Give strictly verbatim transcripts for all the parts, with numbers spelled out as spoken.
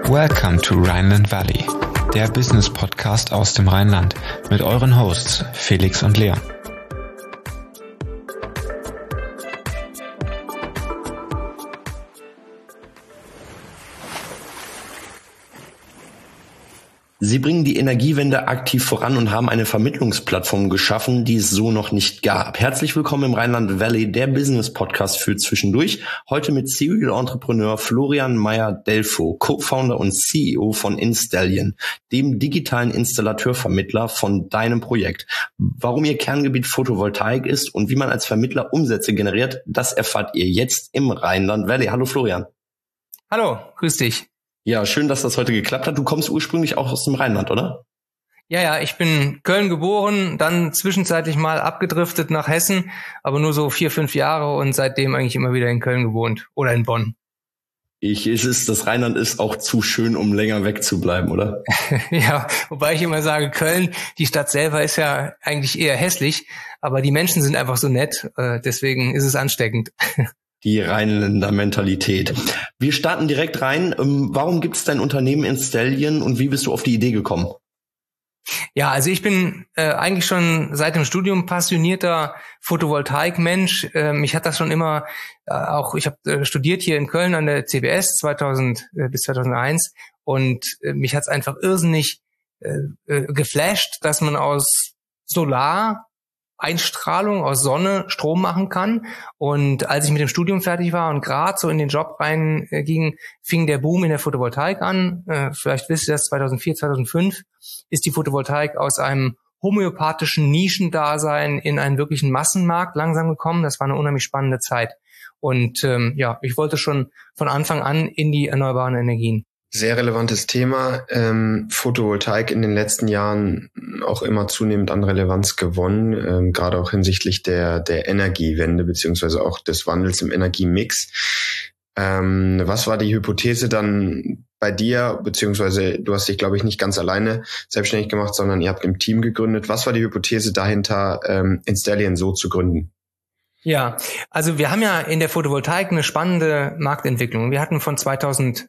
Welcome to Rhineland Valley, der Business Podcast aus dem Rheinland mit euren Hosts Felix und Leon. Sie bringen die Energiewende aktiv voran und haben eine Vermittlungsplattform geschaffen, die es so noch nicht gab. Herzlich willkommen im Rhineland Valley, der Business Podcast für zwischendurch. Heute mit Serial Entrepreneur Florian Meyer-Delfo, Co-Founder und C E O von Installion, dem digitalen Installateurvermittler von deinem Projekt. Warum ihr Kerngebiet Photovoltaik ist und wie man als Vermittler Umsätze generiert, das erfahrt ihr jetzt im Rhineland Valley. Hallo Florian. Hallo, grüß dich. Ja, schön, dass das heute geklappt hat. Du kommst ursprünglich auch aus dem Rheinland, oder? Ja, ja, ich bin Köln geboren, dann zwischenzeitlich mal abgedriftet nach Hessen, aber nur so vier, fünf Jahre und seitdem eigentlich immer wieder in Köln gewohnt oder in Bonn. Ich, es ist, das Rheinland ist auch zu schön, um länger wegzubleiben, oder? Ja, wobei ich immer sage, Köln, die Stadt selber ist ja eigentlich eher hässlich, aber die Menschen sind einfach so nett, deswegen ist es ansteckend. Die Rheinländer Mentalität. Wir starten direkt rein. Warum gibt es dein Unternehmen Installion und wie bist du auf die Idee gekommen? Ja, also ich bin äh, eigentlich schon seit dem Studium passionierter Photovoltaik-Mensch. Äh, mich hat das schon immer, äh, auch ich habe äh, studiert hier in Köln an der C B S zweitausend äh, bis zweitausendeins und äh, mich hat es einfach irrsinnig äh, äh, geflasht, dass man aus Solar Einstrahlung aus Sonne Strom machen kann. Und als ich mit dem Studium fertig war und gerade so in den Job reinging, fing der Boom in der Photovoltaik an. Äh, vielleicht wisst ihr das, zweitausendvier, zweitausendfünf ist die Photovoltaik aus einem homöopathischen Nischendasein in einen wirklichen Massenmarkt langsam gekommen. Das war eine unheimlich spannende Zeit. Und ähm, ja, ich wollte schon von Anfang an in die erneuerbaren Energien. Sehr relevantes Thema. Ähm, Photovoltaik in den letzten Jahren auch immer zunehmend an Relevanz gewonnen, ähm, gerade auch hinsichtlich der der Energiewende beziehungsweise auch des Wandels im Energiemix. Ähm, was war die Hypothese dann bei dir, beziehungsweise du hast dich, glaube ich, nicht ganz alleine selbstständig gemacht, sondern ihr habt im Team gegründet. Was war die Hypothese dahinter, ähm, Installion so zu gründen? Ja, also wir haben ja in der Photovoltaik eine spannende Marktentwicklung. Wir hatten von zweitausendvier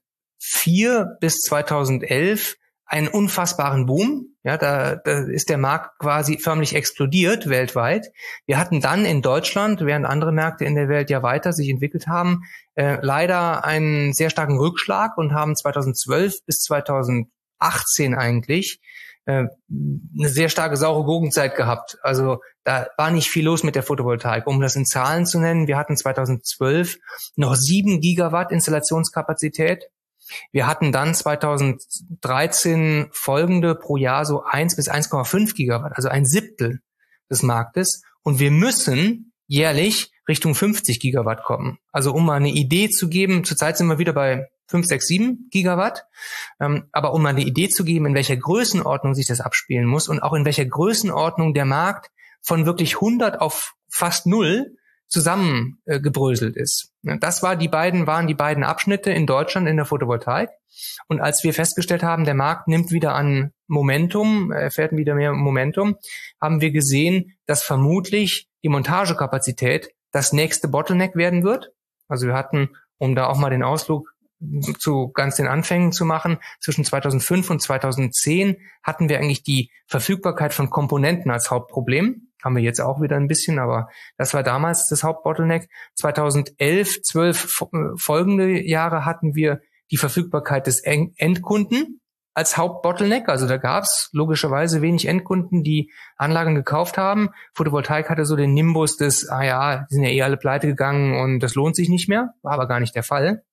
bis zweitausendelf einen unfassbaren Boom. Ja, da, da ist der Markt quasi förmlich explodiert weltweit. Wir hatten dann in Deutschland, während andere Märkte in der Welt ja weiter sich entwickelt haben, äh, leider einen sehr starken Rückschlag und haben zweitausendzwölf bis zweitausendachtzehn eigentlich äh, eine sehr starke saure Gurkenzeit gehabt. Also da war nicht viel los mit der Photovoltaik. Um das in Zahlen zu nennen, wir hatten zweitausendzwölf noch sieben Gigawatt Installationskapazität. Wir hatten dann zweitausenddreizehn folgende pro Jahr so eins bis eins Komma fünf Gigawatt, also ein Siebtel des Marktes. Und wir müssen jährlich Richtung fünfzig Gigawatt kommen. Also um mal eine Idee zu geben, zurzeit sind wir wieder bei fünf, sechs, sieben Gigawatt. Ähm, aber um mal eine Idee zu geben, in welcher Größenordnung sich das abspielen muss und auch in welcher Größenordnung der Markt von wirklich hundert auf fast null zusammengebröselt äh, ist. Das war die beiden, waren die beiden Abschnitte in Deutschland in der Photovoltaik. Und als wir festgestellt haben, der Markt nimmt wieder an Momentum, erfährt wieder mehr Momentum, haben wir gesehen, dass vermutlich die Montagekapazität das nächste Bottleneck werden wird. Also wir hatten, um da auch mal den Ausflug zu ganz den Anfängen zu machen, zwischen zweitausendfünf und zweitausendzehn hatten wir eigentlich die Verfügbarkeit von Komponenten als Hauptproblem. Haben wir jetzt auch wieder ein bisschen, aber das war damals das Hauptbottleneck. zweitausendelf, zwölf folgende Jahre hatten wir die Verfügbarkeit des Endkunden als Hauptbottleneck. Also da gab es logischerweise wenig Endkunden, die Anlagen gekauft haben. Photovoltaik hatte so den Nimbus des, ah ja, die sind ja eh alle pleite gegangen und das lohnt sich nicht mehr. War aber gar nicht der Fall.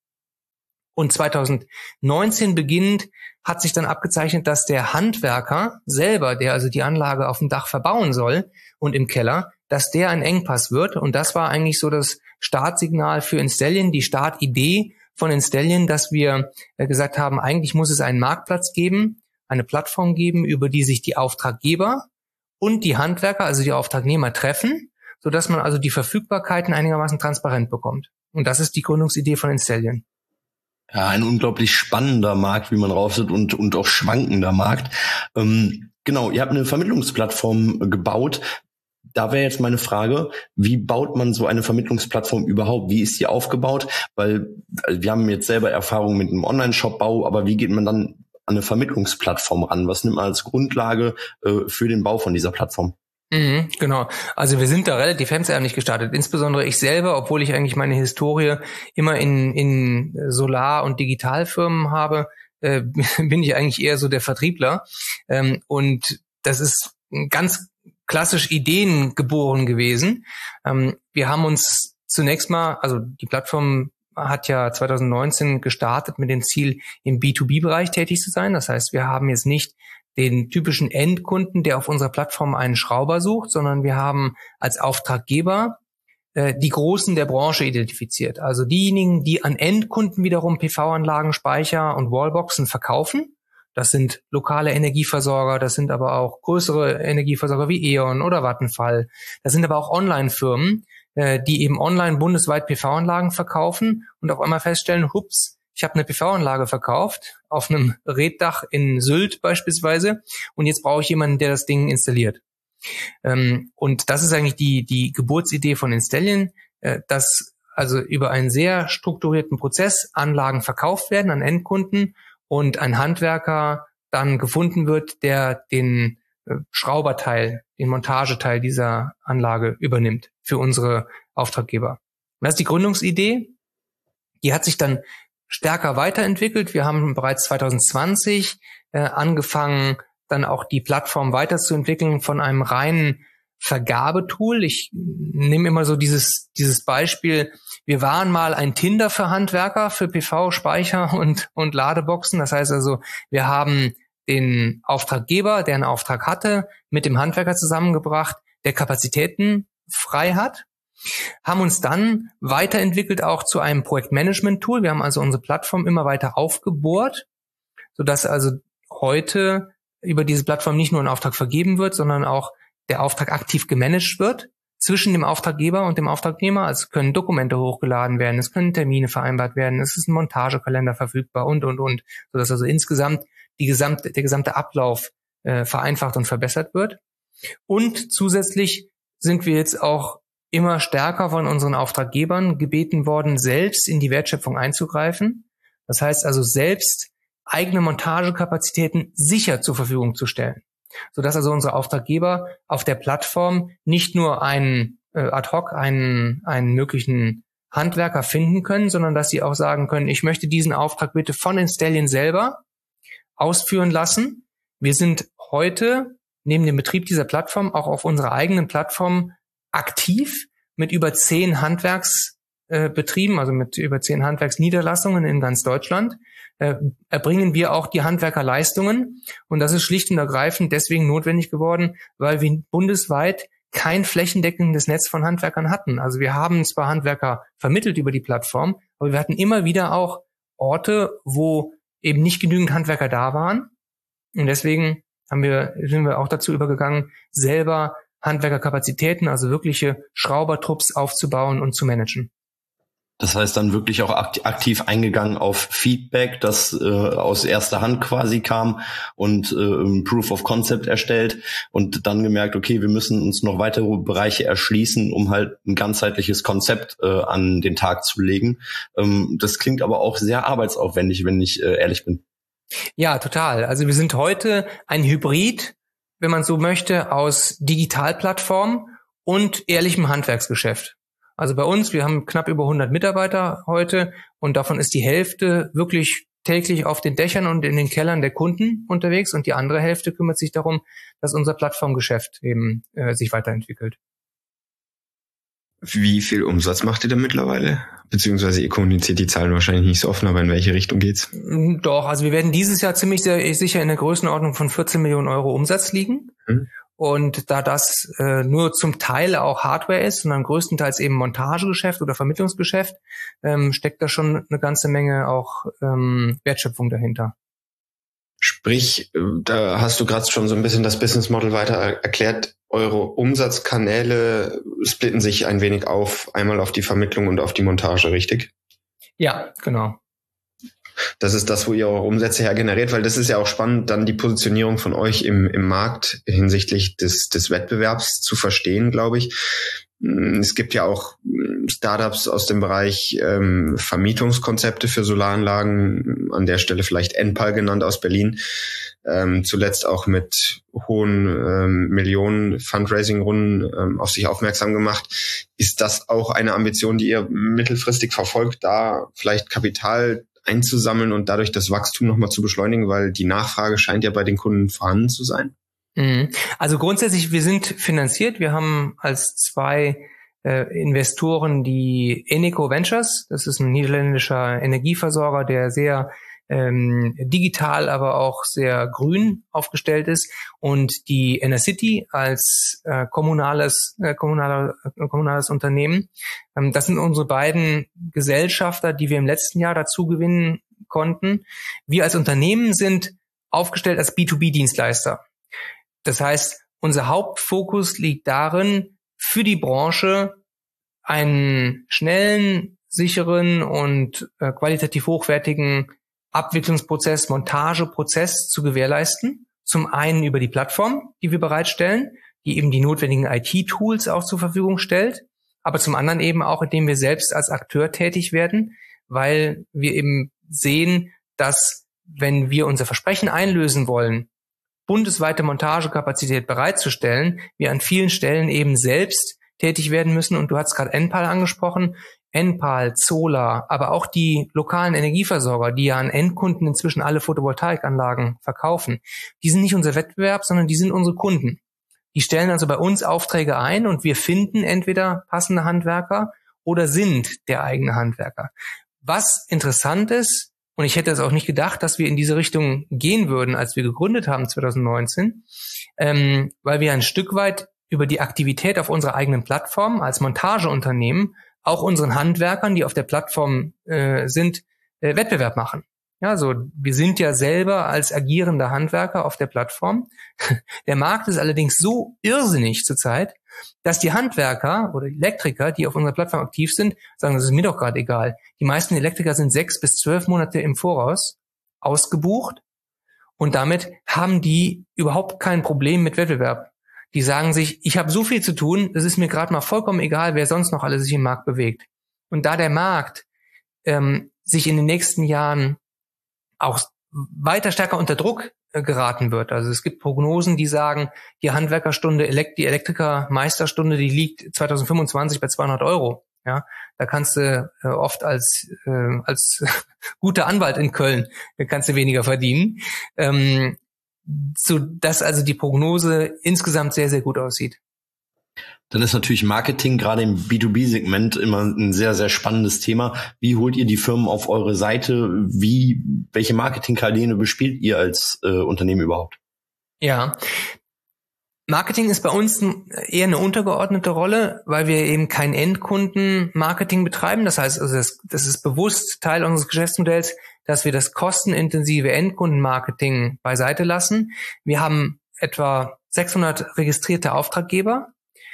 Und zweitausendneunzehn beginnend hat sich dann abgezeichnet, dass der Handwerker selber, der also die Anlage auf dem Dach verbauen soll und im Keller, dass der ein Engpass wird. Und das war eigentlich so das Startsignal für Installion, die Startidee von Installion, dass wir gesagt haben, eigentlich muss es einen Marktplatz geben, eine Plattform geben, über die sich die Auftraggeber und die Handwerker, also die Auftragnehmer, treffen, sodass man also die Verfügbarkeiten einigermaßen transparent bekommt. Und das ist die Gründungsidee von Installion. Ja, ein unglaublich spannender Markt, wie man rausfindet, und und auch schwankender Markt. Ähm, genau, ihr habt eine Vermittlungsplattform gebaut. da wäre jetzt meine Frage, wie baut man so eine Vermittlungsplattform überhaupt? Wie ist die aufgebaut? Weil wir haben jetzt selber Erfahrung mit einem Online-Shop-Bau, aber wie geht man dann an eine Vermittlungsplattform ran? Was nimmt man als Grundlage äh, für den Bau von dieser Plattform? Mhm, genau. Also wir sind da relativ hemdsärmlich gestartet. Insbesondere ich selber, obwohl ich eigentlich meine Historie immer in, in Solar- und Digitalfirmen habe, äh, bin ich eigentlich eher so der Vertriebler. Ähm, und das ist ganz klassisch Ideen geboren gewesen. Ähm, wir haben uns zunächst mal, also die Plattform hat ja zwanzig neunzehn gestartet mit dem Ziel, im B zwei B-Bereich tätig zu sein. Das heißt, wir haben jetzt nicht den typischen Endkunden, der auf unserer Plattform einen Schrauber sucht, sondern wir haben als Auftraggeber äh, die Großen der Branche identifiziert. Also diejenigen, die an Endkunden wiederum P V-Anlagen, Speicher und Wallboxen verkaufen. Das sind lokale Energieversorger, das sind aber auch größere Energieversorger wie E.ON oder Vattenfall. Das sind aber auch Online-Firmen, äh, die eben online bundesweit P V-Anlagen verkaufen und auf einmal feststellen, hups, ich habe eine P V-Anlage verkauft, auf einem Reetdach in Sylt beispielsweise, und jetzt brauche ich jemanden, der das Ding installiert. Ähm, und das ist eigentlich die, die Geburtsidee von Installion, äh, dass also über einen sehr strukturierten Prozess Anlagen verkauft werden an Endkunden und ein Handwerker dann gefunden wird, der den äh, Schrauberteil, den Montageteil dieser Anlage übernimmt für unsere Auftraggeber. Und das ist die Gründungsidee. Die hat sich dann stärker weiterentwickelt. Wir haben bereits zwanzig zwanzig äh, angefangen, dann auch die Plattform weiterzuentwickeln von einem reinen Vergabetool. Ich nehme immer so dieses dieses Beispiel. Wir waren mal ein Tinder für Handwerker, für P V, Speicher und und Ladeboxen. Das heißt also, wir haben den Auftraggeber, der einen Auftrag hatte, mit dem Handwerker zusammengebracht, der Kapazitäten frei hat, haben uns dann weiterentwickelt auch zu einem Projektmanagement-Tool. Wir haben also unsere Plattform immer weiter aufgebohrt, sodass also heute über diese Plattform nicht nur ein Auftrag vergeben wird, sondern auch der Auftrag aktiv gemanagt wird zwischen dem Auftraggeber und dem Auftragnehmer. Also können Dokumente hochgeladen werden, es können Termine vereinbart werden, es ist ein Montagekalender verfügbar und, und, und, sodass also insgesamt die gesamte, der gesamte Ablauf äh, vereinfacht und verbessert wird. Und zusätzlich sind wir jetzt auch immer stärker von unseren Auftraggebern gebeten worden, selbst in die Wertschöpfung einzugreifen. Das heißt also selbst eigene Montagekapazitäten sicher zur Verfügung zu stellen, sodass also unsere Auftraggeber auf der Plattform nicht nur einen äh, ad hoc einen einen möglichen Handwerker finden können, sondern dass sie auch sagen können, ich möchte diesen Auftrag bitte von Installion selber ausführen lassen. Wir sind heute neben dem Betrieb dieser Plattform auch auf unserer eigenen Plattform aktiv mit über zehn Handwerksbetrieben, äh, also mit über zehn Handwerksniederlassungen in ganz Deutschland, äh, erbringen wir auch die Handwerkerleistungen. Und das ist schlicht und ergreifend deswegen notwendig geworden, weil wir bundesweit kein flächendeckendes Netz von Handwerkern hatten. Also wir haben zwar Handwerker vermittelt über die Plattform, aber wir hatten immer wieder auch Orte, wo eben nicht genügend Handwerker da waren. Und deswegen haben wir, sind wir auch dazu übergegangen, selber Handwerkerkapazitäten, also wirkliche Schraubertrupps aufzubauen und zu managen. Das heißt dann wirklich auch aktiv eingegangen auf Feedback, das äh, aus erster Hand quasi kam und äh, Proof of Concept erstellt und dann gemerkt, okay, wir müssen uns noch weitere Bereiche erschließen, um halt ein ganzheitliches Konzept äh, an den Tag zu legen. Ähm, das klingt aber auch sehr arbeitsaufwendig, wenn ich äh, ehrlich bin. Ja, total. Also wir sind heute ein Hybrid, wenn man so möchte, aus Digitalplattform und ehrlichem Handwerksgeschäft. Also bei uns, wir haben knapp über hundert Mitarbeiter heute und davon ist die Hälfte wirklich täglich auf den Dächern und in den Kellern der Kunden unterwegs und die andere Hälfte kümmert sich darum, dass unser Plattformgeschäft eben äh, sich weiterentwickelt. Wie viel Umsatz macht ihr denn mittlerweile? Beziehungsweise ihr kommuniziert die Zahlen wahrscheinlich nicht so offen, aber in welche Richtung geht's? Doch, also wir werden dieses Jahr ziemlich sehr, sicher in der Größenordnung von vierzehn Millionen Euro Umsatz liegen. Hm. Und da das äh, nur zum Teil auch Hardware ist, sondern größtenteils eben Montagegeschäft oder Vermittlungsgeschäft, ähm, steckt da schon eine ganze Menge auch ähm, Wertschöpfung dahinter. Sprich, da hast du gerade schon so ein bisschen das Business Model weiter erklärt. Eure Umsatzkanäle splitten sich ein wenig auf, einmal auf die Vermittlung und auf die Montage, richtig? Ja, genau. Das ist das, wo ihr eure Umsätze her generiert, weil das ist ja auch spannend, dann die Positionierung von euch im, im Markt hinsichtlich des, des Wettbewerbs zu verstehen, glaube ich. Es gibt ja auch Startups aus dem Bereich ähm, Vermietungskonzepte für Solaranlagen, an der Stelle vielleicht Enpal genannt aus Berlin, ähm, zuletzt auch mit hohen ähm, Millionen Fundraising-Runden ähm, auf sich aufmerksam gemacht. Ist das auch eine Ambition, die ihr mittelfristig verfolgt, da vielleicht Kapital einzusammeln und dadurch das Wachstum nochmal zu beschleunigen, weil die Nachfrage scheint ja bei den Kunden vorhanden zu sein? Also grundsätzlich, wir sind finanziert. Wir haben als zwei äh, Investoren die Eneco Ventures. Das ist ein niederländischer Energieversorger, der sehr ähm, digital, aber auch sehr grün aufgestellt ist. Und die Enercity als äh, kommunales, äh, kommunaler, äh, kommunales Unternehmen. Ähm, das sind unsere beiden Gesellschafter, die wir im letzten Jahr dazu gewinnen konnten. Wir als Unternehmen sind aufgestellt als B zwei B Dienstleister. Das heißt, unser Hauptfokus liegt darin, für die Branche einen schnellen, sicheren und äh, qualitativ hochwertigen Abwicklungsprozess, Montageprozess zu gewährleisten. Zum einen über die Plattform, die wir bereitstellen, die eben die notwendigen I T-Tools auch zur Verfügung stellt, aber zum anderen eben auch, indem wir selbst als Akteur tätig werden, weil wir eben sehen, dass wenn wir unser Versprechen einlösen wollen, bundesweite Montagekapazität bereitzustellen, wir an vielen Stellen eben selbst tätig werden müssen. Und du hast gerade Enpal angesprochen. Enpal, Zola, aber auch die lokalen Energieversorger, die ja an Endkunden inzwischen alle Photovoltaikanlagen verkaufen, die sind nicht unser Wettbewerb, sondern die sind unsere Kunden. Die stellen also bei uns Aufträge ein und wir finden entweder passende Handwerker oder sind der eigene Handwerker. Was interessant ist, und ich hätte es auch nicht gedacht, dass wir in diese Richtung gehen würden, als wir gegründet haben zwanzig neunzehn, ähm, weil wir ein Stück weit über die Aktivität auf unserer eigenen Plattform als Montageunternehmen auch unseren Handwerkern, die auf der Plattform äh, sind, äh, Wettbewerb machen. Ja, so wir sind ja selber als agierender Handwerker auf der Plattform. Der Markt ist allerdings so irrsinnig zurzeit, dass die Handwerker oder Elektriker, die auf unserer Plattform aktiv sind, sagen, das ist mir doch gerade egal. Die meisten Elektriker sind sechs bis zwölf Monate im Voraus ausgebucht und damit haben die überhaupt kein Problem mit Wettbewerb. Die sagen sich, ich habe so viel zu tun, es ist mir gerade mal vollkommen egal, wer sonst noch alles sich im Markt bewegt. Und da der Markt ähm, sich in den nächsten Jahren auch weiter stärker unter Druck äh, geraten wird. Also es gibt Prognosen, die sagen, die Handwerkerstunde, Elekt- die Elektriker-Meisterstunde, die liegt zwanzig fünfundzwanzig bei zweihundert Euro. Ja, da kannst du äh, oft als äh, als guter Anwalt in Köln äh, kannst du weniger verdienen, ähm, so dass also die Prognose insgesamt sehr sehr gut aussieht. Dann ist natürlich Marketing gerade im B zwei B-Segment immer ein sehr, sehr spannendes Thema. Wie holt ihr die Firmen auf eure Seite? Wie, welche Marketingkanäle bespielt ihr als äh, Unternehmen überhaupt? Ja, Marketing ist bei uns eher eine untergeordnete Rolle, weil wir eben kein Endkunden-Marketing betreiben. Das heißt, also das, das ist bewusst Teil unseres Geschäftsmodells, dass wir das kostenintensive Endkundenmarketing beiseite lassen. Wir haben etwa sechshundert registrierte Auftraggeber,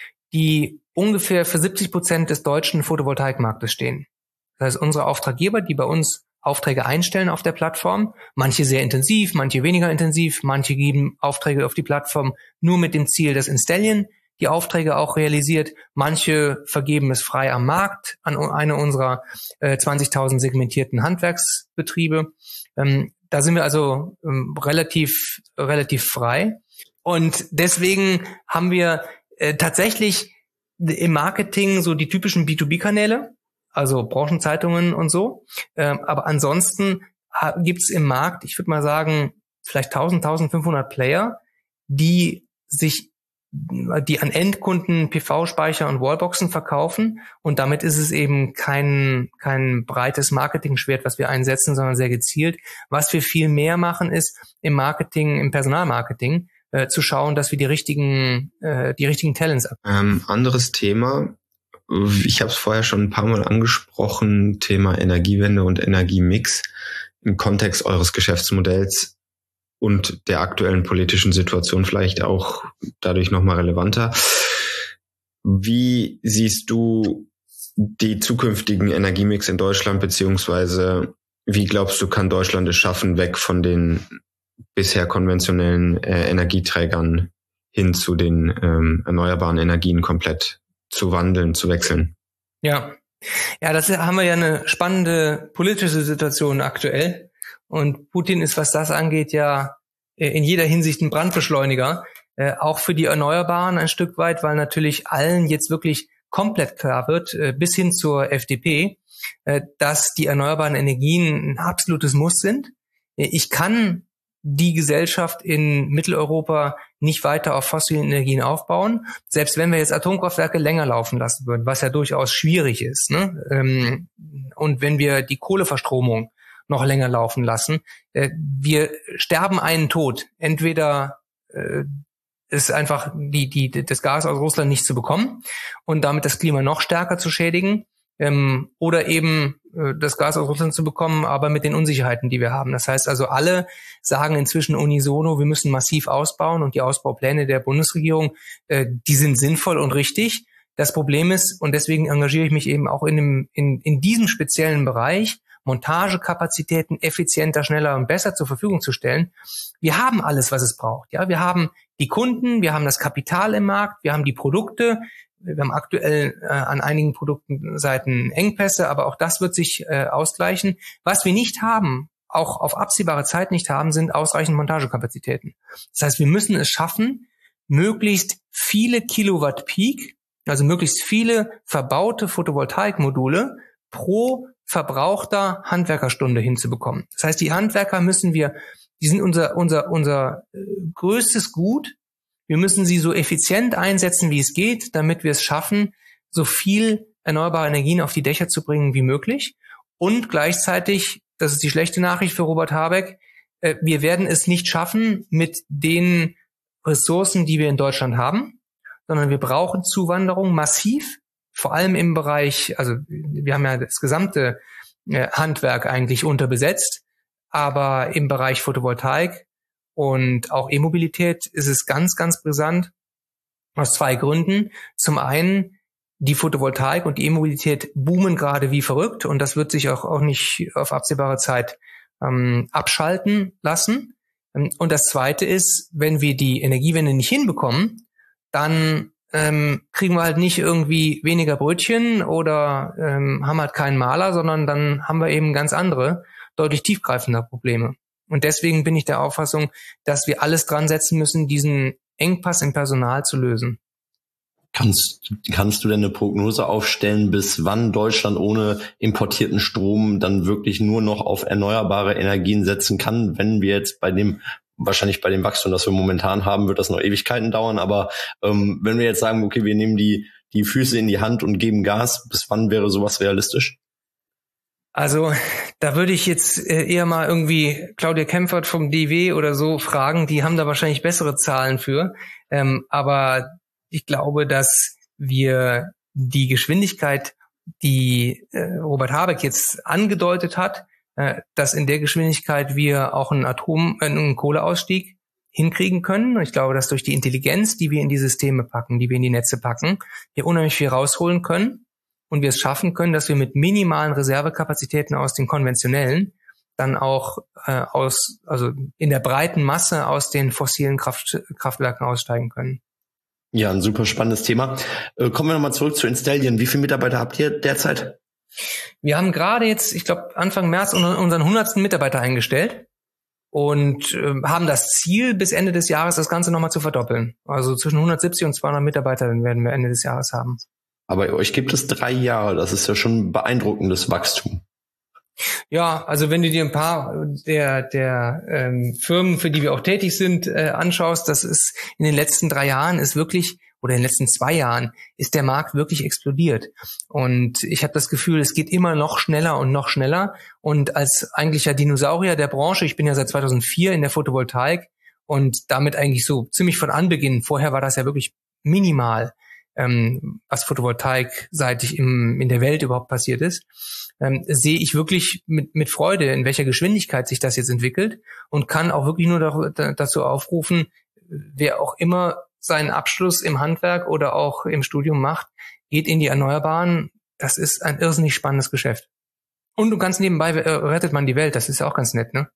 die ungefähr für siebzig Prozent des deutschen Photovoltaikmarktes stehen. Das heißt, unsere Auftraggeber, die bei uns Aufträge einstellen auf der Plattform, manche sehr intensiv, manche weniger intensiv, manche geben Aufträge auf die Plattform nur mit dem Ziel, dass Installion die Aufträge auch realisiert, manche vergeben es frei am Markt an eine unserer äh, zwanzigtausend segmentierten Handwerksbetriebe. Ähm, da sind wir also ähm, relativ, relativ frei. Und deswegen haben wir äh, tatsächlich im Marketing so die typischen B zwei B-Kanäle, also Branchenzeitungen und so. Ähm, aber ansonsten ha- gibt's im Markt, ich würde mal sagen, vielleicht tausend, eintausendfünfhundert Player, die sich, die an Endkunden P V-Speicher und Wallboxen verkaufen. Und damit ist es eben kein, kein breites Marketing-Schwert, was wir einsetzen, sondern sehr gezielt. Was wir viel mehr machen, ist im Marketing, im Personalmarketing, äh, zu schauen, dass wir die richtigen, äh, die richtigen Talents ab. Ähm, anderes Thema. Ich habe es vorher schon ein paar Mal angesprochen, Thema Energiewende und Energiemix im Kontext eures Geschäftsmodells und der aktuellen politischen Situation vielleicht auch dadurch nochmal relevanter. Wie siehst du die zukünftigen Energiemix in Deutschland beziehungsweise wie glaubst du, kann Deutschland es schaffen, weg von den bisher konventionellen äh, Energieträgern hin zu den ähm, erneuerbaren Energien komplett zu wandeln, zu wechseln? Ja, ja, das haben wir ja eine spannende politische Situation aktuell. Und Putin ist, was das angeht, ja in jeder Hinsicht ein Brandbeschleuniger, äh, auch für die Erneuerbaren ein Stück weit, weil natürlich allen jetzt wirklich komplett klar wird, äh, bis hin zur F D P, äh, dass die erneuerbaren Energien ein absolutes Muss sind. Ich kann die Gesellschaft in Mitteleuropa nicht weiter auf fossilen Energien aufbauen, selbst wenn wir jetzt Atomkraftwerke länger laufen lassen würden, was ja durchaus schwierig ist, ne? Und wenn wir die Kohleverstromung noch länger laufen lassen, wir sterben einen Tod. Entweder ist einfach die, die, das Gas aus Russland nicht zu bekommen und damit das Klima noch stärker zu schädigen, ähm, oder eben äh, das Gas aus Russland zu bekommen, aber mit den Unsicherheiten, die wir haben. Das heißt also, alle sagen inzwischen unisono, wir müssen massiv ausbauen und die Ausbaupläne der Bundesregierung, äh, die sind sinnvoll und richtig. Das Problem ist, und deswegen engagiere ich mich eben auch in, dem, in, in diesem speziellen Bereich, Montagekapazitäten effizienter, schneller und besser zur Verfügung zu stellen. Wir haben alles, was es braucht. Ja, wir haben die Kunden, wir haben das Kapital im Markt, wir haben die Produkte. Wir haben aktuell äh, an einigen Produktenseiten Engpässe, aber auch das wird sich äh, ausgleichen. Was wir nicht haben, auch auf absehbare Zeit nicht haben, sind ausreichend Montagekapazitäten. Das heißt, wir müssen es schaffen, möglichst viele Kilowatt Peak, also möglichst viele verbaute Photovoltaikmodule pro verbrauchter Handwerkerstunde hinzubekommen. Das heißt, die Handwerker müssen wir, die sind unser unser unser äh, größtes Gut. Wir müssen sie so effizient einsetzen, wie es geht, damit wir es schaffen, so viel erneuerbare Energien auf die Dächer zu bringen wie möglich. Und gleichzeitig, das ist die schlechte Nachricht für Robert Habeck, äh, wir werden es nicht schaffen mit den Ressourcen, die wir in Deutschland haben, sondern wir brauchen Zuwanderung massiv, vor allem im Bereich, also wir haben ja das gesamte äh, Handwerk eigentlich unterbesetzt, aber im Bereich Photovoltaik und auch E-Mobilität ist es ganz, ganz brisant aus zwei Gründen. Zum einen, die Photovoltaik und die E-Mobilität boomen gerade wie verrückt und das wird sich auch, auch nicht auf absehbare Zeit ähm, abschalten lassen. Und das zweite ist, wenn wir die Energiewende nicht hinbekommen, dann ähm, kriegen wir halt nicht irgendwie weniger Brötchen oder ähm, haben halt keinen Maler, sondern dann haben wir eben ganz andere, deutlich tiefgreifende Probleme. Und deswegen bin ich der Auffassung, dass wir alles dran setzen müssen, diesen Engpass im Personal zu lösen. Kannst, kannst du denn eine Prognose aufstellen, bis wann Deutschland ohne importierten Strom dann wirklich nur noch auf erneuerbare Energien setzen kann, wenn wir jetzt bei dem, wahrscheinlich bei dem Wachstum, das wir momentan haben, wird das noch Ewigkeiten dauern, aber ähm, wenn wir jetzt sagen, okay, wir nehmen die, die Füße in die Hand und geben Gas, bis wann wäre sowas realistisch? Also da würde ich jetzt eher mal irgendwie Claudia Kempfert vom D W oder so fragen, die haben da wahrscheinlich bessere Zahlen für. Ähm, aber ich glaube, dass wir die Geschwindigkeit, die äh, Robert Habeck jetzt angedeutet hat, äh, dass in der Geschwindigkeit wir auch einen Atom-, äh, einen Kohleausstieg hinkriegen können. Und ich glaube, dass durch die Intelligenz, die wir in die Systeme packen, die wir in die Netze packen, wir unheimlich viel rausholen können. Und wir es schaffen können, dass wir mit minimalen Reservekapazitäten aus den konventionellen dann auch äh, aus, also in der breiten Masse aus den fossilen Kraft, Kraftwerken aussteigen können. Ja, ein super spannendes Thema. Äh, kommen wir nochmal zurück zu Installion. Wie viele Mitarbeiter habt ihr derzeit? Wir haben gerade jetzt, ich glaube Anfang März, unseren hundertsten Mitarbeiter eingestellt und äh, haben das Ziel, bis Ende des Jahres das Ganze nochmal zu verdoppeln. Also zwischen hundertsiebzig und zweihundert Mitarbeitern werden wir Ende des Jahres haben. Aber euch gibt es drei Jahre, das ist ja schon beeindruckendes Wachstum. Ja, also wenn du dir ein paar der der ähm, Firmen, für die wir auch tätig sind, äh, anschaust, das ist in den letzten drei Jahren ist wirklich, oder in den letzten zwei Jahren, ist der Markt wirklich explodiert. Und ich habe das Gefühl, es geht immer noch schneller und noch schneller. Und als eigentlicher Dinosaurier der Branche, ich bin ja seit zweitausendvier in der Photovoltaik und damit eigentlich so ziemlich von Anbeginn, vorher war das ja wirklich minimal, Ähm, was Photovoltaik-seitig im, in der Welt überhaupt passiert ist, ähm, sehe ich wirklich mit, mit Freude, in welcher Geschwindigkeit sich das jetzt entwickelt und kann auch wirklich nur da, dazu aufrufen, wer auch immer seinen Abschluss im Handwerk oder auch im Studium macht, geht in die Erneuerbaren. Das ist ein irrsinnig spannendes Geschäft. Und du ganz nebenbei äh, rettet man die Welt, das ist ja auch ganz nett, ne?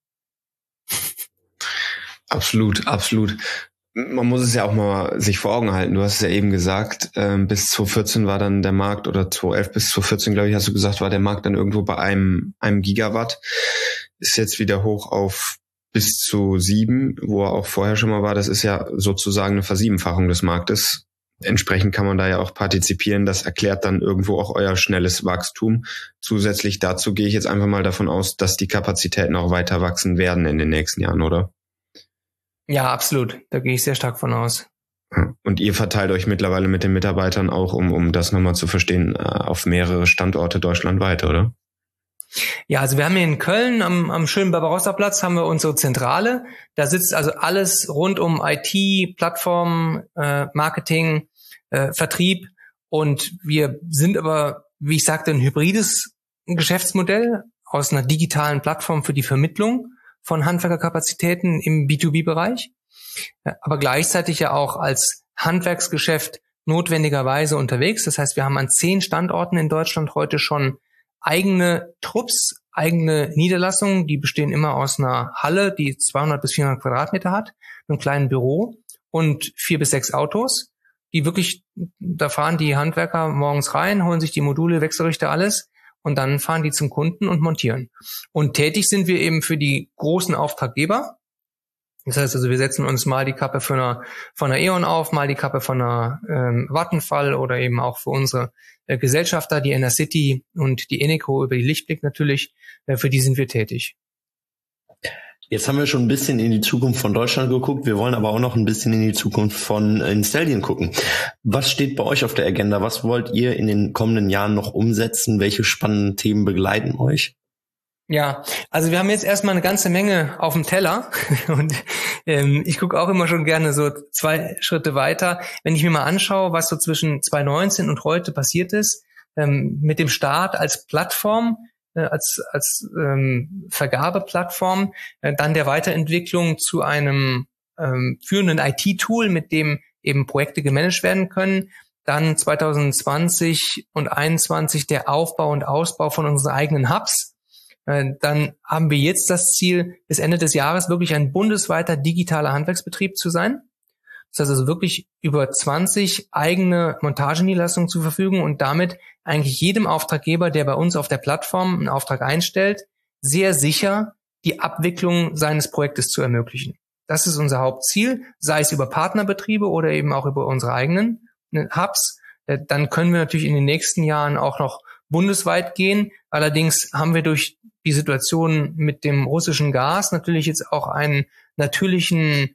Absolut, absolut. Man muss es ja auch mal sich vor Augen halten. Du hast es ja eben gesagt, ähm, bis zwanzig vierzehn war dann der Markt, oder zwanzig elf bis zwanzig vierzehn, glaube ich, hast du gesagt, war der Markt dann irgendwo bei einem, einem Gigawatt. Ist jetzt wieder hoch auf bis zu sieben, wo er auch vorher schon mal war. Das ist ja sozusagen eine Versiebenfachung des Marktes. Entsprechend kann man da ja auch partizipieren. Das erklärt dann irgendwo auch euer schnelles Wachstum. Zusätzlich dazu gehe ich jetzt einfach mal davon aus, dass die Kapazitäten auch weiter wachsen werden in den nächsten Jahren, oder? Ja, absolut. Da gehe ich sehr stark von aus. Und ihr verteilt euch mittlerweile mit den Mitarbeitern auch, um, um das nochmal zu verstehen, auf mehrere Standorte deutschlandweit, oder? Ja, also wir haben hier in Köln am, am schönen Barbarossa-Platz haben wir unsere Zentrale. Da sitzt also alles rund um I T, Plattform, äh, Marketing, äh, Vertrieb. Und wir sind aber, wie ich sagte, ein hybrides Geschäftsmodell aus einer digitalen Plattform für die Vermittlung von Handwerkerkapazitäten im B zwei B-Bereich, aber gleichzeitig ja auch als Handwerksgeschäft notwendigerweise unterwegs. Das heißt, wir haben an zehn Standorten in Deutschland heute schon eigene Trupps, eigene Niederlassungen, die bestehen immer aus einer Halle, die zweihundert bis vierhundert Quadratmeter hat, einem kleinen Büro und vier bis sechs Autos, die wirklich, da fahren die Handwerker morgens rein, holen sich die Module, Wechselrichter, alles, und dann fahren die zum Kunden und montieren. Und tätig sind wir eben für die großen Auftraggeber. Das heißt also, wir setzen uns mal die Kappe für eine, von einer E.ON auf, mal die Kappe von einer ähm, Vattenfall oder eben auch für unsere äh, Gesellschafter, die Enercity und die Eneco über die Lichtblick natürlich. Äh, für die sind wir tätig. Jetzt haben wir schon ein bisschen in die Zukunft von Deutschland geguckt. Wir wollen aber auch noch ein bisschen in die Zukunft von Installion gucken. Was steht bei euch auf der Agenda? Was wollt ihr in den kommenden Jahren noch umsetzen? Welche spannenden Themen begleiten euch? Ja, also wir haben jetzt erstmal eine ganze Menge auf dem Teller und ähm, ich gucke auch immer schon gerne so zwei Schritte weiter. Wenn ich mir mal anschaue, was so zwischen zwanzig neunzehn und heute passiert ist, ähm, mit dem Start als Plattform, als als ähm, Vergabeplattform, äh, dann der Weiterentwicklung zu einem ähm, führenden I T-Tool, mit dem eben Projekte gemanagt werden können. Dann zwanzig zwanzig und einundzwanzig der Aufbau und Ausbau von unseren eigenen Hubs. Äh, dann haben wir jetzt das Ziel, bis Ende des Jahres wirklich ein bundesweiter digitaler Handwerksbetrieb zu sein. Das heißt also wirklich über zwanzig eigene Montageniederlassungen zur Verfügung und damit eigentlich jedem Auftraggeber, der bei uns auf der Plattform einen Auftrag einstellt, sehr sicher die Abwicklung seines Projektes zu ermöglichen. Das ist unser Hauptziel, sei es über Partnerbetriebe oder eben auch über unsere eigenen Hubs. Dann können wir natürlich in den nächsten Jahren auch noch bundesweit gehen. Allerdings haben wir durch die Situation mit dem russischen Gas natürlich jetzt auch einen natürlichen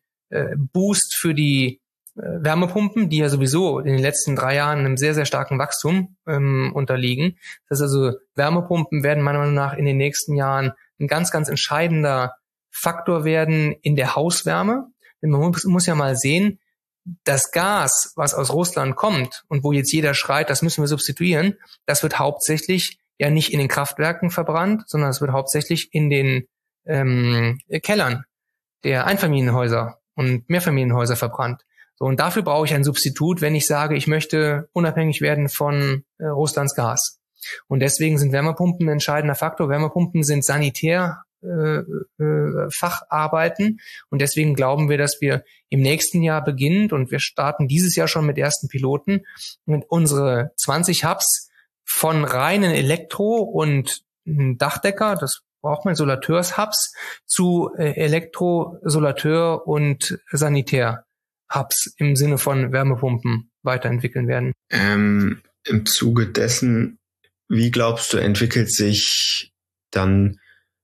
Boost für die Wärmepumpen, die ja sowieso in den letzten drei Jahren einem sehr, sehr starken Wachstum ähm, unterliegen. Das heißt also, Wärmepumpen werden meiner Meinung nach in den nächsten Jahren ein ganz, ganz entscheidender Faktor werden in der Hauswärme. Denn man muss, muss ja mal sehen, das Gas, was aus Russland kommt und wo jetzt jeder schreit, das müssen wir substituieren, das wird hauptsächlich ja nicht in den Kraftwerken verbrannt, sondern es wird hauptsächlich in den ähm, Kellern der Einfamilienhäuser und Mehrfamilienhäuser verbrannt. So, und dafür brauche ich ein Substitut, wenn ich sage, ich möchte unabhängig werden von äh, Russlands Gas. Und deswegen sind Wärmepumpen ein entscheidender Faktor. Wärmepumpen sind sanitär äh, äh, Facharbeiten und deswegen glauben wir, dass wir im nächsten Jahr beginnend, und wir starten dieses Jahr schon mit ersten Piloten, mit unsere zwanzig Hubs von reinen Elektro- und Dachdecker, das braucht man, Solateurs-Hubs, zu äh, Elektro-, Solateur- und Sanitär-Hubs im Sinne von Wärmepumpen weiterentwickeln werden. Ähm, im Zuge dessen, wie glaubst du, entwickelt sich dann,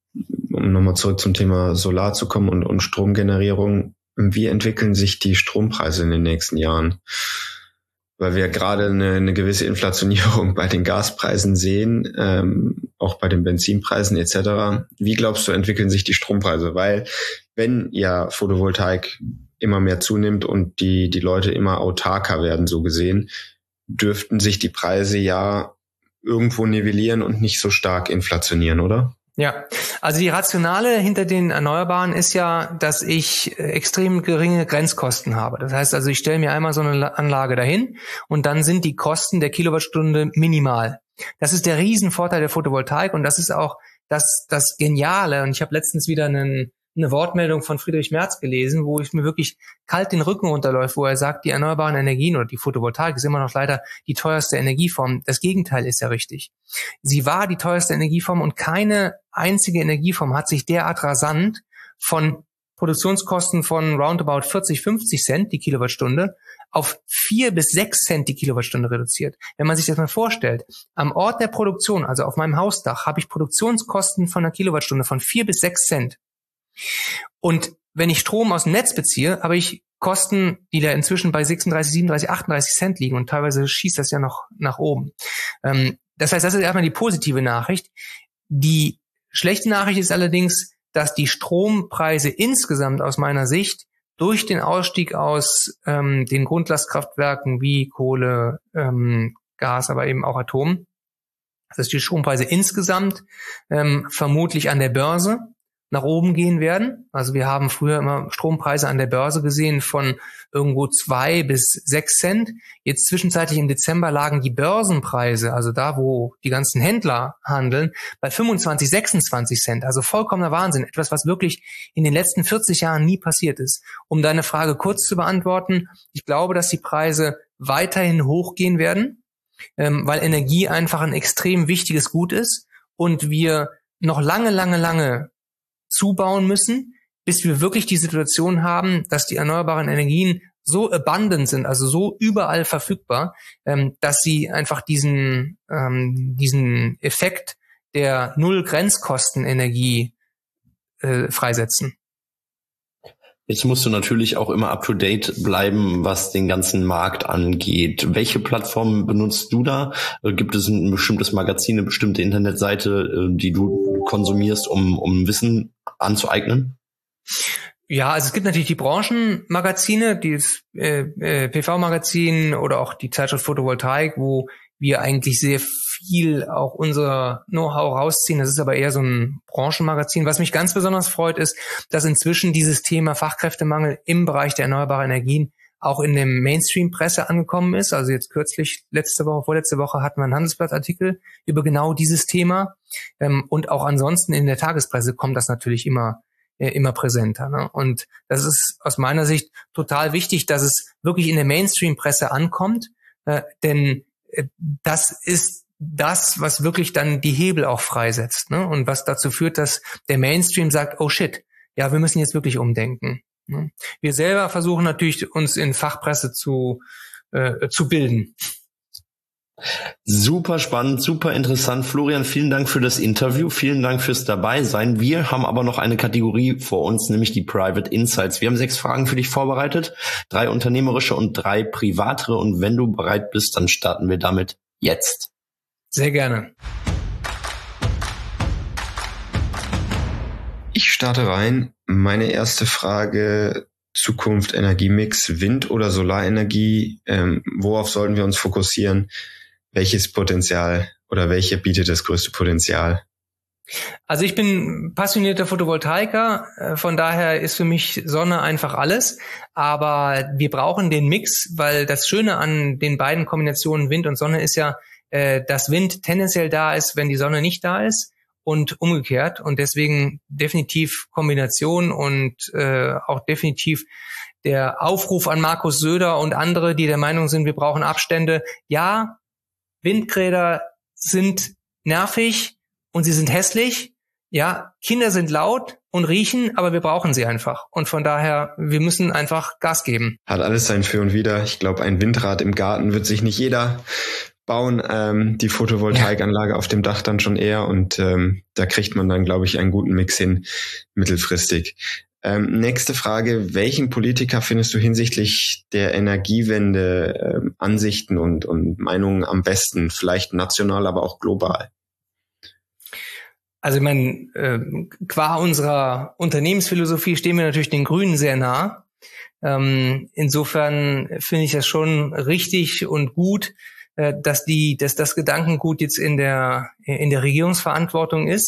um nochmal zurück zum Thema Solar zu kommen und, und Stromgenerierung, wie entwickeln sich die Strompreise in den nächsten Jahren? Weil wir gerade eine, eine gewisse Inflationierung bei den Gaspreisen sehen, ähm, auch bei den Benzinpreisen et cetera. Wie glaubst du, entwickeln sich die Strompreise? Weil wenn ja Photovoltaik immer mehr zunimmt und die die Leute immer autarker werden, so gesehen, dürften sich die Preise ja irgendwo nivellieren und nicht so stark inflationieren, oder? Ja, also die Rationale hinter den Erneuerbaren ist ja, dass ich extrem geringe Grenzkosten habe. Das heißt also, ich stelle mir einmal so eine Anlage dahin und dann sind die Kosten der Kilowattstunde minimal. Das ist der Riesenvorteil der Photovoltaik und das ist auch das, das Geniale. Und ich habe letztens wieder einen, eine Wortmeldung von Friedrich Merz gelesen, wo ich mir wirklich kalt den Rücken runterläuft, wo er sagt, die erneuerbaren Energien oder die Photovoltaik ist immer noch leider die teuerste Energieform. Das Gegenteil ist ja richtig. Sie war die teuerste Energieform und keine einzige Energieform hat sich derart rasant von Produktionskosten von roundabout vierzig, fünfzig Cent die Kilowattstunde auf vier bis sechs Cent die Kilowattstunde reduziert. Wenn man sich das mal vorstellt, am Ort der Produktion, also auf meinem Hausdach, habe ich Produktionskosten von einer Kilowattstunde von vier bis sechs Cent. Und wenn ich Strom aus dem Netz beziehe, habe ich Kosten, die da inzwischen bei sechsunddreißig, siebenunddreißig, achtunddreißig Cent liegen und teilweise schießt das ja noch nach oben. Das heißt, das ist erstmal die positive Nachricht. Die schlechte Nachricht ist allerdings, dass die Strompreise insgesamt aus meiner Sicht durch den Ausstieg aus ähm, den Grundlastkraftwerken wie Kohle, ähm, Gas, aber eben auch Atom, dass die Strompreise insgesamt ähm, vermutlich an der Börse nach oben gehen werden. Also wir haben früher immer Strompreise an der Börse gesehen von irgendwo zwei bis sechs Cent. Jetzt zwischenzeitlich im Dezember lagen die Börsenpreise, also da, wo die ganzen Händler handeln, bei fünfundzwanzig, sechsundzwanzig Cent. Also vollkommener Wahnsinn. Etwas, was wirklich in den letzten vierzig Jahren nie passiert ist. Um deine Frage kurz zu beantworten, ich glaube, dass die Preise weiterhin hochgehen werden, ähm, weil Energie einfach ein extrem wichtiges Gut ist und wir noch lange, lange, lange zubauen müssen, bis wir wirklich die Situation haben, dass die erneuerbaren Energien so abundant sind, also so überall verfügbar, ähm, dass sie einfach diesen ähm, diesen Effekt der Null-Grenzkosten-Energie äh, freisetzen. Jetzt musst du natürlich auch immer up-to-date bleiben, was den ganzen Markt angeht. Welche Plattformen benutzt du da? Gibt es ein bestimmtes Magazin, eine bestimmte Internetseite, die du konsumierst, um, um Wissen anzueignen? Ja, also es gibt natürlich die Branchenmagazine, das äh, äh, P V-Magazin oder auch die Zeitschrift Photovoltaik, wo wir eigentlich sehr viel auch unser Know-how rausziehen. Das ist aber eher so ein Branchenmagazin. Was mich ganz besonders freut, ist, dass inzwischen dieses Thema Fachkräftemangel im Bereich der erneuerbaren Energien auch in dem Mainstream-Presse angekommen ist. Also jetzt kürzlich, letzte Woche, vorletzte Woche hatten wir einen Handelsblattartikel über genau dieses Thema. Und auch ansonsten in der Tagespresse kommt das natürlich immer immer präsenter. Ne? Und das ist aus meiner Sicht total wichtig, dass es wirklich in der Mainstream-Presse ankommt, äh, denn äh, das ist das, was wirklich dann die Hebel auch freisetzt, ne? Und was dazu führt, dass der Mainstream sagt, oh shit, ja, wir müssen jetzt wirklich umdenken. Ne? Wir selber versuchen natürlich, uns in Fachpresse zu äh, zu bilden. Super spannend, super interessant. Florian, vielen Dank für das Interview. Vielen Dank fürs Dabeisein. Wir haben aber noch eine Kategorie vor uns, nämlich die Private Insights. Wir haben sechs Fragen für dich vorbereitet, drei unternehmerische und drei privatere. Und wenn du bereit bist, dann starten wir damit jetzt. Sehr gerne. Ich starte rein. Meine erste Frage: Zukunft Energiemix, Wind- oder Solarenergie. Ähm, worauf sollten wir uns fokussieren? Welches Potenzial oder welche bietet das größte Potenzial? Also ich bin passionierter Photovoltaiker, von daher ist für mich Sonne einfach alles. Aber wir brauchen den Mix, weil das Schöne an den beiden Kombinationen Wind und Sonne ist ja, dass Wind tendenziell da ist, wenn die Sonne nicht da ist und umgekehrt. Und deswegen definitiv Kombination und äh, auch definitiv der Aufruf an Markus Söder und andere, die der Meinung sind, wir brauchen Abstände. Ja, Windräder sind nervig und sie sind hässlich. Ja, Kinder sind laut und riechen, aber wir brauchen sie einfach. Und von daher, wir müssen einfach Gas geben. Hat alles sein Für und Wider. Ich glaube, ein Windrad im Garten wird sich nicht jeder bauen. Ähm, die Photovoltaikanlage ja. auf dem Dach dann schon eher. Und ähm, da kriegt man dann, glaube ich, einen guten Mix hin, mittelfristig. Ähm, nächste Frage: Welchen Politiker findest du hinsichtlich der Energiewende ähm, Ansichten und, und Meinungen am besten? Vielleicht national, aber auch global. Also ich meine, äh, qua unserer Unternehmensphilosophie stehen wir natürlich den Grünen sehr nah. Ähm, insofern finde ich das schon richtig und gut, äh, dass die, dass das Gedankengut jetzt in der in der Regierungsverantwortung ist.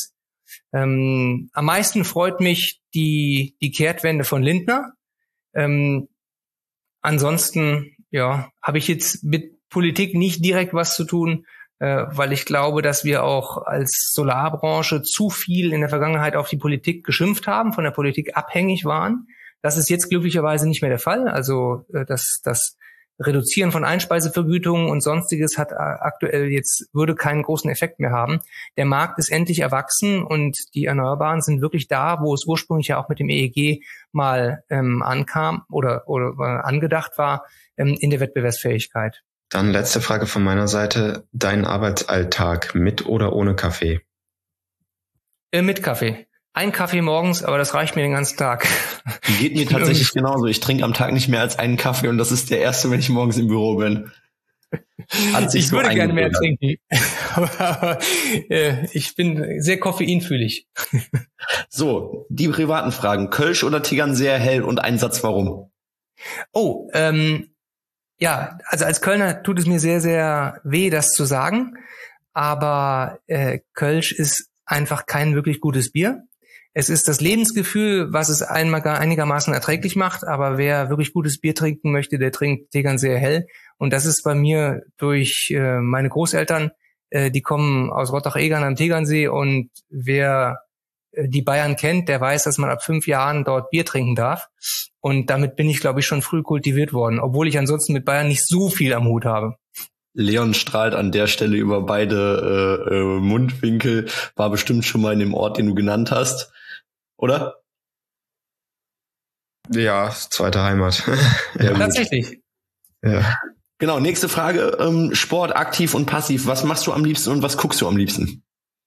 Ähm, am meisten freut mich die, die Kehrtwende von Lindner. Ähm, ansonsten, ja, habe ich jetzt mit Politik nicht direkt was zu tun, äh, weil ich glaube, dass wir auch als Solarbranche zu viel in der Vergangenheit auf die Politik geschimpft haben, von der Politik abhängig waren. Das ist jetzt glücklicherweise nicht mehr der Fall. Also äh, das, das Reduzieren von Einspeisevergütungen und Sonstiges hat aktuell jetzt, würde keinen großen Effekt mehr haben. Der Markt ist endlich erwachsen und die Erneuerbaren sind wirklich da, wo es ursprünglich ja auch mit dem E E G mal ähm, ankam oder, oder äh, angedacht war, ähm, in der Wettbewerbsfähigkeit. Dann letzte Frage von meiner Seite. Dein Arbeitsalltag mit oder ohne Kaffee? Äh, mit Kaffee. Ein Kaffee morgens, aber das reicht mir den ganzen Tag. Geht mir tatsächlich genauso. Ich trinke am Tag nicht mehr als einen Kaffee und das ist der erste, wenn ich morgens im Büro bin. Ich so würde gerne mehr trinken, aber äh, ich bin sehr koffeinfühlig. So, die privaten Fragen. Kölsch oder Tegernseer Hell und ein Satz warum? Oh, ähm, ja, also als Kölner tut es mir sehr, sehr weh, das zu sagen, aber äh, Kölsch ist einfach kein wirklich gutes Bier. Es ist das Lebensgefühl, was es einmal einigermaßen erträglich macht, aber wer wirklich gutes Bier trinken möchte, der trinkt Tegernseer Hell. Und das ist bei mir durch äh, meine Großeltern, äh, die kommen aus Rottach-Egern am Tegernsee, und wer äh, die Bayern kennt, der weiß, dass man ab fünf Jahren dort Bier trinken darf. Und damit bin ich, glaube ich, schon früh kultiviert worden, obwohl ich ansonsten mit Bayern nicht so viel am Hut habe. Leon strahlt an der Stelle über beide äh, äh, Mundwinkel, war bestimmt schon mal in dem Ort, den du genannt hast. Oder? Ja, zweite Heimat. Ja, tatsächlich. Ja. Genau, nächste Frage. Ähm, Sport, aktiv und passiv. Was machst du am liebsten und was guckst du am liebsten?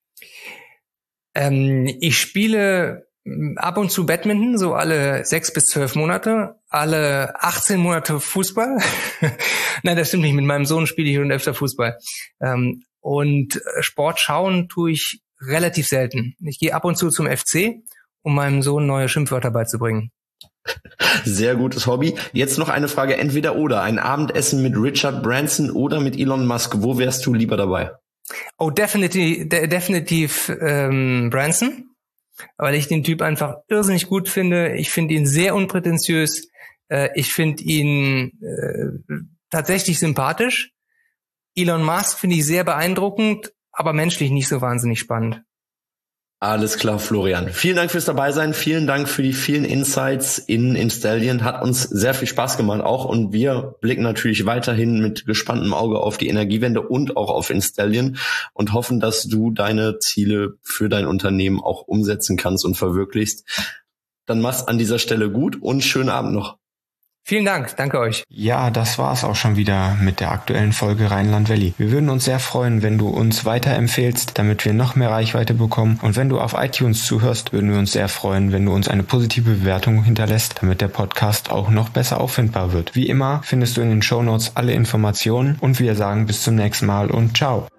Ähm, ich spiele ab und zu Badminton, so alle sechs bis zwölf Monate, alle achtzehn Monate Fußball. Nein, das stimmt nicht. Mit meinem Sohn spiele ich schon öfter Fußball. Ähm, und Sport schauen tue ich relativ selten. Ich gehe ab und zu zum F C, um meinem Sohn neue Schimpfwörter beizubringen. Sehr gutes Hobby. Jetzt noch eine Frage, entweder oder. Ein Abendessen mit Richard Branson oder mit Elon Musk. Wo wärst du lieber dabei? Oh, definitiv, de- definitiv ähm, Branson, weil ich den Typ einfach irrsinnig gut finde. Ich finde ihn sehr unprätentiös. Äh, ich finde ihn äh, tatsächlich sympathisch. Elon Musk finde ich sehr beeindruckend, aber menschlich nicht so wahnsinnig spannend. Alles klar, Florian. Vielen Dank fürs Dabeisein. Vielen Dank für die vielen Insights in Installion. Hat uns sehr viel Spaß gemacht auch. Und wir blicken natürlich weiterhin mit gespanntem Auge auf die Energiewende und auch auf Installion und hoffen, dass du deine Ziele für dein Unternehmen auch umsetzen kannst und verwirklichst. Dann mach's an dieser Stelle gut und schönen Abend noch. Vielen Dank, danke euch. Ja, das war's auch schon wieder mit der aktuellen Folge Rheinland Valley. Wir würden uns sehr freuen, wenn du uns weiterempfehlst, damit wir noch mehr Reichweite bekommen. Und wenn du auf iTunes zuhörst, würden wir uns sehr freuen, wenn du uns eine positive Bewertung hinterlässt, damit der Podcast auch noch besser auffindbar wird. Wie immer findest du in den Shownotes alle Informationen und wir sagen bis zum nächsten Mal und ciao.